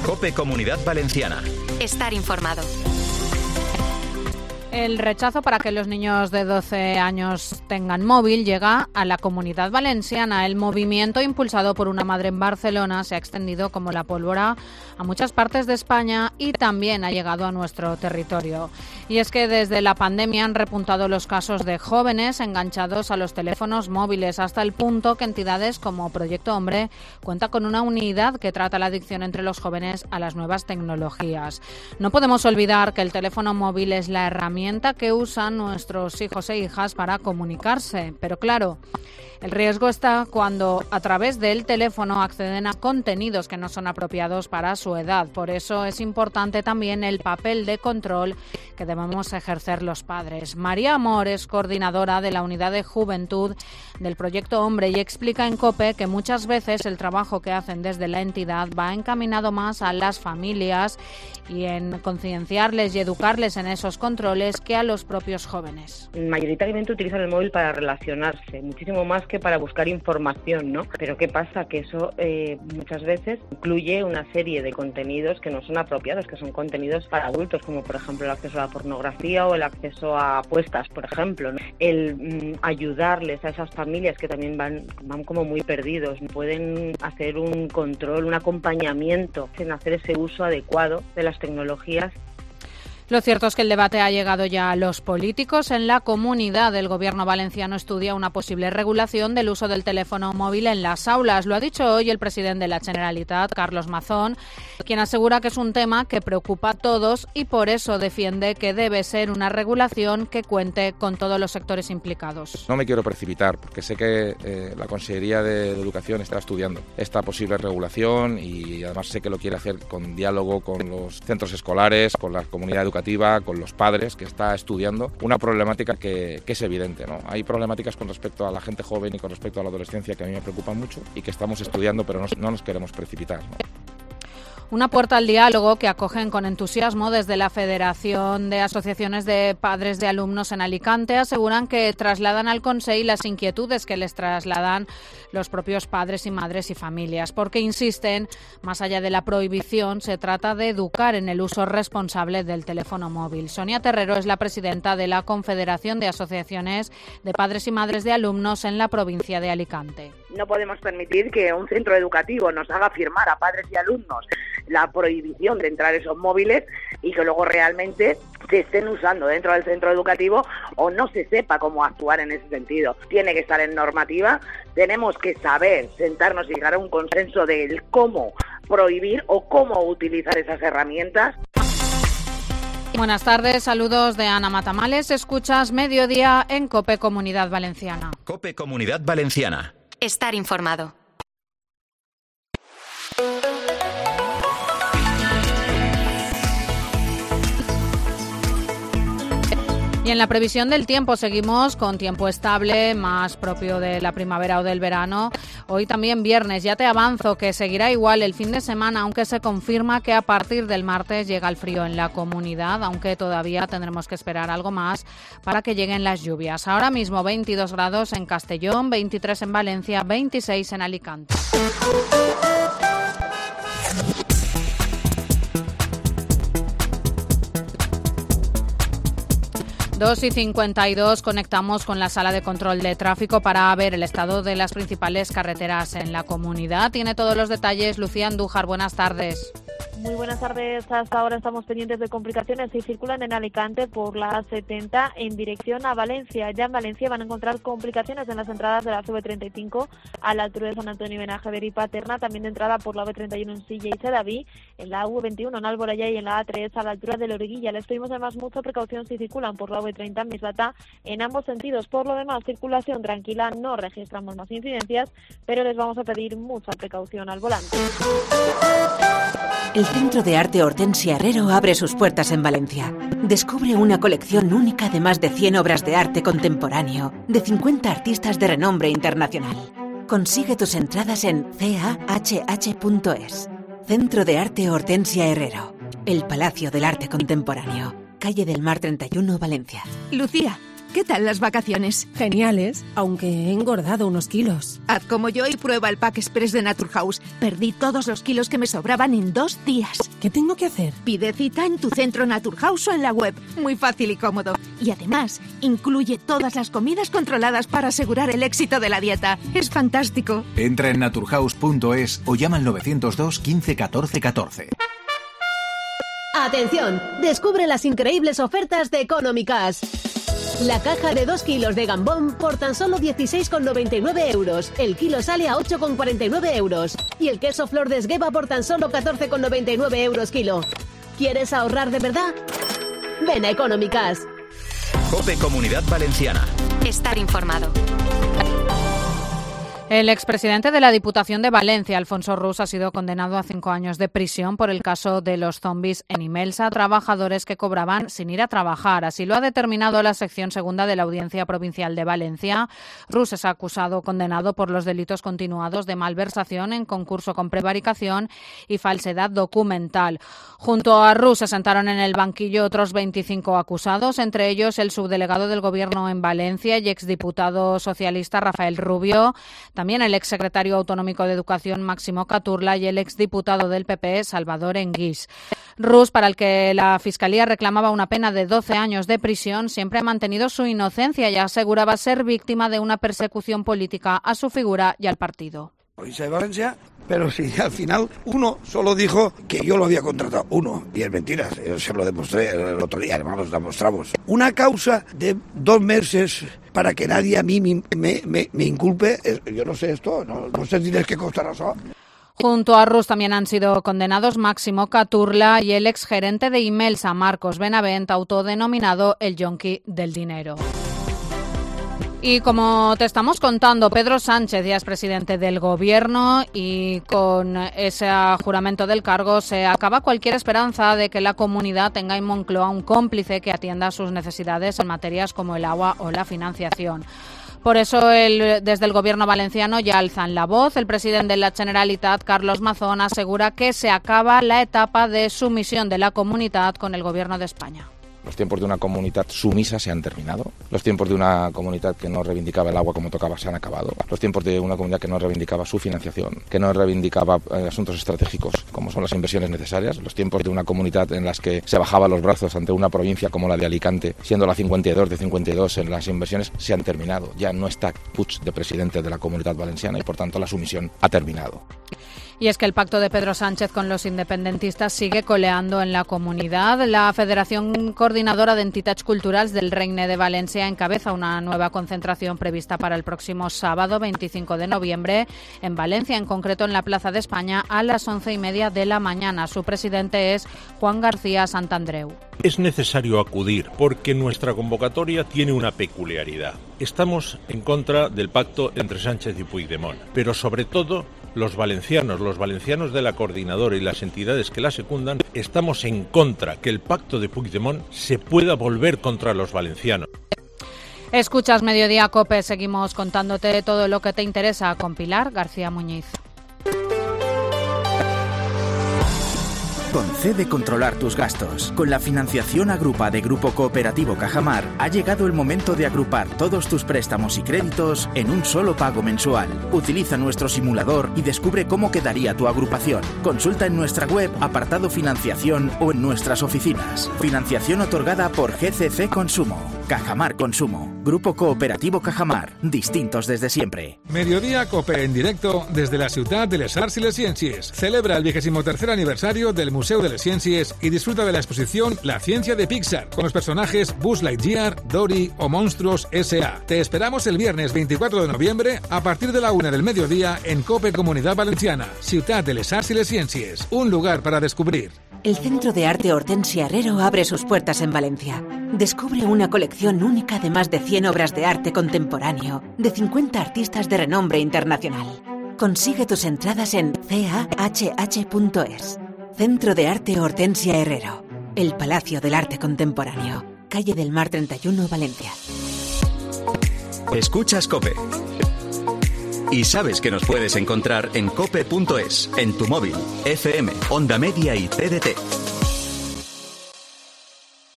COPE Comunidad Valenciana. Estar informado. El rechazo para que los niños de 12 años tengan móvil llega a la Comunidad Valenciana. El movimiento, impulsado por una madre en Barcelona, se ha extendido como la pólvora a muchas partes de España y también ha llegado a nuestro territorio. Y es que desde la pandemia han repuntado los casos de jóvenes enganchados a los teléfonos móviles, hasta el punto que entidades como Proyecto Hombre cuenta con una unidad que trata la adicción entre los jóvenes a las nuevas tecnologías. No podemos olvidar que el teléfono móvil es la herramienta que usan nuestros hijos e hijas para comunicarse, pero claro, el riesgo está cuando a través del teléfono acceden a contenidos que no son apropiados para su edad. Por eso es importante también el papel de control que debemos ejercer los padres. María Amor es coordinadora de la Unidad de Juventud del Proyecto Hombre y explica en COPE que muchas veces el trabajo que hacen desde la entidad va encaminado más a las familias y en concienciarles y educarles en esos controles que a los propios jóvenes. Mayoritariamente utilizan el móvil para relacionarse, muchísimo más que para buscar información, ¿no? Pero ¿qué pasa? Que eso muchas veces incluye una serie de contenidos que no son apropiados, que son contenidos para adultos, como por ejemplo el acceso a la pornografía o el acceso a apuestas, por ejemplo, ¿no? El ayudarles a esas familias que también van como muy perdidos, pueden hacer un control, un acompañamiento en hacer ese uso adecuado de las tecnologías. Lo cierto es que el debate ha llegado ya a los políticos. En la comunidad, el Gobierno valenciano estudia una posible regulación del uso del teléfono móvil en las aulas. Lo ha dicho hoy el presidente de la Generalitat, Carlos Mazón, quien asegura que es un tema que preocupa a todos y por eso defiende que debe ser una regulación que cuente con todos los sectores implicados. No me quiero precipitar porque sé que la Consellería de Educación está estudiando esta posible regulación y además sé que lo quiere hacer con diálogo con los centros escolares, con la comunidad educativa, con los padres, que está estudiando una problemática que es evidente, ¿no? Hay problemáticas con respecto a la gente joven y con respecto a la adolescencia que a mí me preocupan mucho y que estamos estudiando, pero no nos queremos precipitar, ¿no? Una puerta al diálogo que acogen con entusiasmo desde la Federación de Asociaciones de Padres de Alumnos en Alicante. Aseguran que trasladan al Consell las inquietudes que les trasladan los propios padres y madres y familias, porque insisten, más allá de la prohibición, se trata de educar en el uso responsable del teléfono móvil. Sonia Terrero es la presidenta de la Confederación de Asociaciones de Padres y Madres de Alumnos en la provincia de Alicante. No podemos permitir que un centro educativo nos haga firmar a padres y alumnos la prohibición de entrar esos móviles y que luego realmente se estén usando dentro del centro educativo o no se sepa cómo actuar en ese sentido. Tiene que estar en normativa, tenemos que saber sentarnos y llegar a un consenso del cómo prohibir o cómo utilizar esas herramientas. Buenas tardes, saludos de Ana Matamales. Escuchas Mediodía en COPE Comunidad Valenciana. COPE Comunidad Valenciana. Estar informado. Y en la previsión del tiempo seguimos con tiempo estable, más propio de la primavera o del verano. Hoy también viernes, ya te avanzo que seguirá igual el fin de semana, aunque se confirma que a partir del martes llega el frío en la comunidad, aunque todavía tendremos que esperar algo más para que lleguen las lluvias. Ahora mismo 22 grados en Castellón, 23 en Valencia, 26 en Alicante. Dos y 52, conectamos con la sala de control de tráfico para ver el estado de las principales carreteras en la comunidad. Tiene todos los detalles Lucía Andújar. Buenas tardes. Muy buenas tardes. Hasta ahora estamos pendientes de complicaciones y circulan en Alicante por la A70 en dirección a Valencia. Ya en Valencia van a encontrar complicaciones en las entradas de la CV35 a la altura de San Antonio, Benajever y Paterna, también de entrada por la B31 en Silla y Sedaví, en la V21 en Alboraya y en la A3 a la altura de Loriguilla. Les pedimos además mucha precaución si circulan por la V30 en Mislata en ambos sentidos. Por lo demás, circulación tranquila, no registramos más incidencias, pero les vamos a pedir mucha precaución al volante. El Centro de Arte Hortensia Herrero abre sus puertas en Valencia. Descubre una colección única de más de 100 obras de arte contemporáneo de 50 artistas de renombre internacional. Consigue tus entradas en cahh.es. Centro de Arte Hortensia Herrero. El Palacio del Arte Contemporáneo. Calle del Mar 31, Valencia. Lucía, ¿qué tal las vacaciones? Geniales, aunque he engordado unos kilos. Haz como yo y prueba el Pack Express de Naturhaus. Perdí todos los kilos que me sobraban en 2 días. ¿Qué tengo que hacer? Pide cita en tu centro Naturhaus o en la web. Muy fácil y cómodo. Y además, incluye todas las comidas controladas para asegurar el éxito de la dieta. Es fantástico. Entra en naturhaus.es o llama al 902 15 14 14. ¡Atención! Descubre las increíbles ofertas de Económicas. La caja de 2 kilos de gambón por tan solo 16,99 euros. El kilo sale a 8,49 euros. Y el queso Flor de Esgueva por tan solo 14,99 euros kilo. ¿Quieres ahorrar de verdad? Ven a Económicas. COPE Comunidad Valenciana. Estar informado. El expresidente de la Diputación de Valencia, Alfonso Rus, ha sido condenado a 5 años de prisión por el caso de los zombies en Imelsa, trabajadores que cobraban sin ir a trabajar. Así lo ha determinado la sección segunda de la Audiencia Provincial de Valencia. Rus es condenado por los delitos continuados de malversación en concurso con prevaricación y falsedad documental. Junto a Rus se sentaron en el banquillo otros 25 acusados, entre ellos el subdelegado del Gobierno en Valencia y exdiputado socialista Rafael Rubio, también el exsecretario autonómico de Educación Máximo Caturla y el exdiputado del PP Salvador Enguís. Rus, para el que la Fiscalía reclamaba una pena de 12 años de prisión, siempre ha mantenido su inocencia y aseguraba ser víctima de una persecución política a su figura y al partido. Provincia de Valencia, pero sí, al final uno solo dijo que yo lo había contratado, uno, y es mentira, yo se lo demostré el otro día, además lo demostramos. Una causa de 2 meses para que nadie a mí me inculpe, yo no sé esto, no sé si tienes que costar eso. Junto a Rus también han sido condenados Máximo Caturla y el exgerente de Imelsa, Marcos Benavent, autodenominado el yonki del dinero. Y como te estamos contando, Pedro Sánchez ya es presidente del Gobierno y con ese juramento del cargo se acaba cualquier esperanza de que la comunidad tenga en Moncloa un cómplice que atienda sus necesidades en materias como el agua o la financiación. Por eso desde el Gobierno valenciano ya alzan la voz. El presidente de la Generalitat, Carlos Mazón, asegura que se acaba la etapa de sumisión de la comunidad con el Gobierno de España. Los tiempos de una comunidad sumisa se han terminado. Los tiempos de una comunidad que no reivindicaba el agua como tocaba se han acabado. Los tiempos de una comunidad que no reivindicaba su financiación, que no reivindicaba asuntos estratégicos como son las inversiones necesarias. Los tiempos de una comunidad en las que se bajaba los brazos ante una provincia como la de Alicante, siendo la 52 de 52 en las inversiones, se han terminado. Ya no está Puig de presidente de la Comunidad Valenciana y por tanto la sumisión ha terminado. Y es que el pacto de Pedro Sánchez con los independentistas sigue coleando en la comunidad. La Federación Coordinadora de Entitats Culturals del Regne de Valencia encabeza una nueva concentración prevista para el próximo sábado 25 de noviembre en Valencia, en concreto en la Plaza de España a las 11:30 de la mañana. Su presidente es Juan García Santandreu. Es necesario acudir porque nuestra convocatoria tiene una peculiaridad. Estamos en contra del pacto entre Sánchez y Puigdemont, pero sobre todo los valencianos de la coordinadora y las entidades que la secundan, estamos en contra que el pacto de Puigdemont se pueda volver contra los valencianos. Escuchas Mediodía COPE, seguimos contándote todo lo que te interesa con Pilar García Muñiz. Concede controlar tus gastos. Con la financiación Agrupa de Grupo Cooperativo Cajamar, ha llegado el momento de agrupar todos tus préstamos y créditos en un solo pago mensual. Utiliza nuestro simulador y descubre cómo quedaría tu agrupación. Consulta en nuestra web, apartado financiación o en nuestras oficinas. Financiación otorgada por GCC Consumo. Cajamar Consumo. Grupo Cooperativo Cajamar. Distintos desde siempre. Mediodía COPE en directo desde la ciudad de les Arts y les Ciències. Celebra el 23º aniversario del Museo de les Ciències y disfruta de la exposición La Ciencia de Pixar con los personajes Buzz Lightyear, Dory o Monstruos S.A. Te esperamos el viernes 24 de noviembre a partir de la 1 del mediodía en COPE Comunidad Valenciana, ciudad de les Arts y les Ciències. Un lugar para descubrir. El Centro de Arte Hortensia Herrero abre sus puertas en Valencia. Descubre una colección única de más de 100 obras de arte contemporáneo de 50 artistas de renombre internacional. Consigue tus entradas en cahh.es. Centro de Arte Hortensia Herrero. El Palacio del Arte Contemporáneo. Calle del Mar 31, Valencia. Escuchas COPE. Y sabes que nos puedes encontrar en cope.es, en tu móvil, FM, Onda Media y TDT.